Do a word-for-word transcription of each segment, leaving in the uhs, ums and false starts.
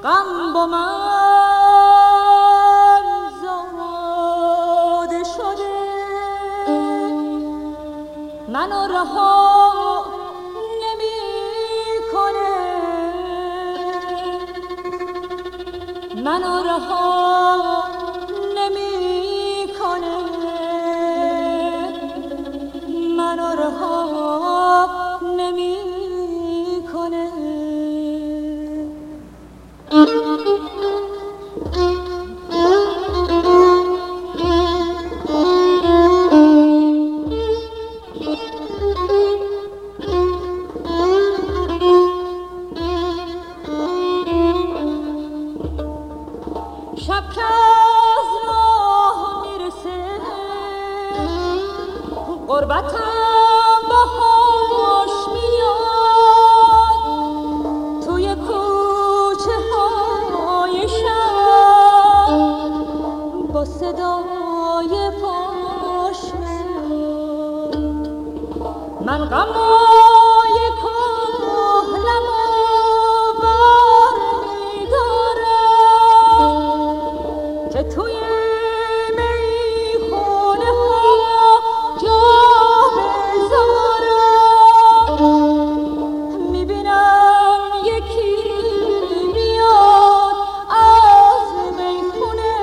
غم با من زاده شده، منو رها نمیکنه، منو رها نمیکنه، منو رها نمیکنه. شب که از راه میرسه غربتم باهاش میاد، توی کوچه های شب با صدای پاش میاد. من غمای کهنم که توی میخونه ها جا بذارم، میبینم یکی میاد از میخونه،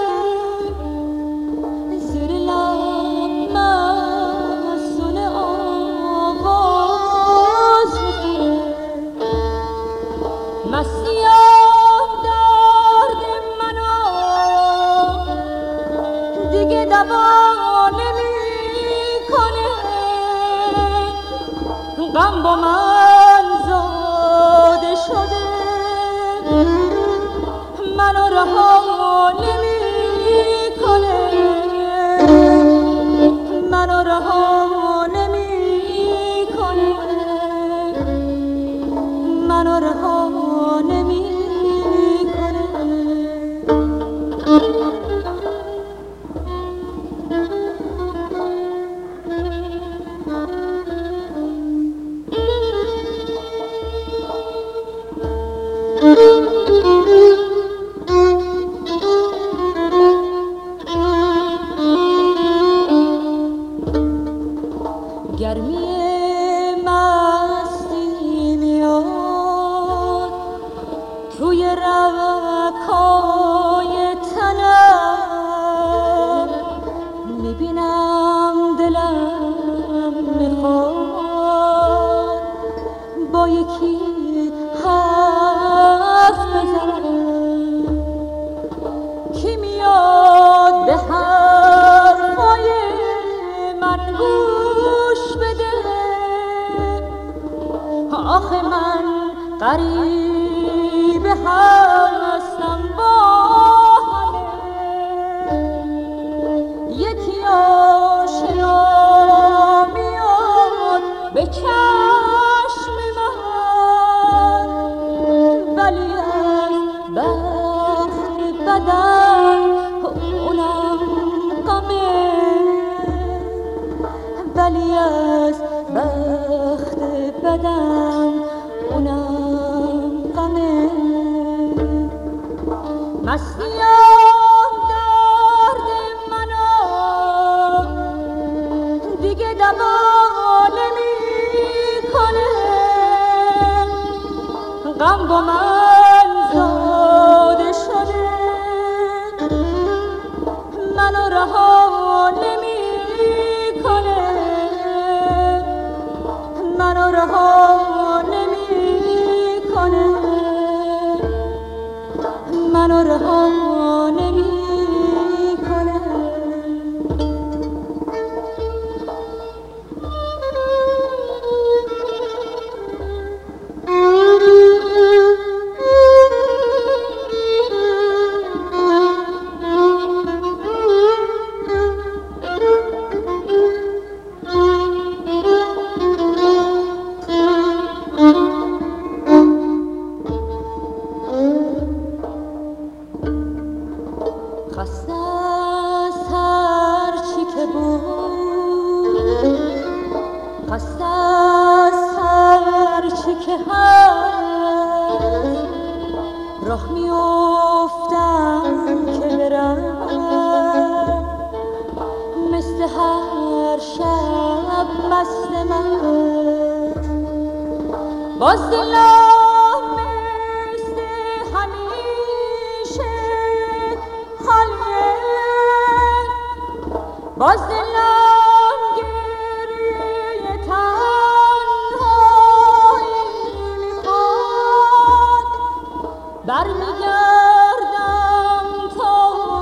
زیر لب مستونه آواز میخونه. مسیح درد منو دیگه دوا نمیکنه، غم با من زاده شده، منو رها نمیکنه، منو رها نمیکنه، منو رها نمیکنه. گرمی مستی میاد توی رگ‌های تنم، میبینم دلم میخواد با یکی حرف بزنم، کی میاد به حرفای من گوش بده، آخه من غریب هستم با همه، یکی آشنا میاد به چشم من، ولی از بخت بدن اونم غمه، ولی از بخت بدن اونم غمه. راه میافتم که برم مثل هر شب مست من باز دلم مثل همیشه خالیه باز دلم گریه تنهایی میخواد برمیگردم تا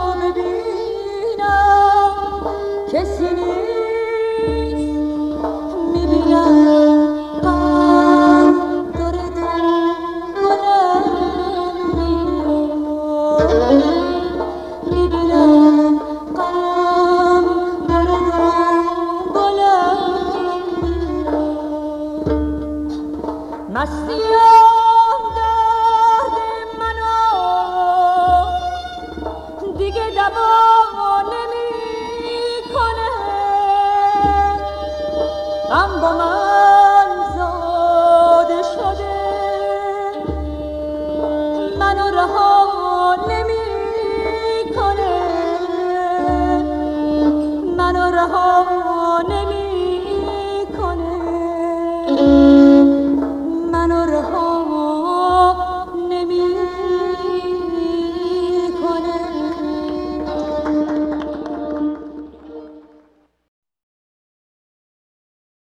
ببینم کسی نیست میبینم غم داره دنبالم میاد میبینم غم داره دنبالم میاد مستیم درد منو دیگه دوا نمیکنه غم با من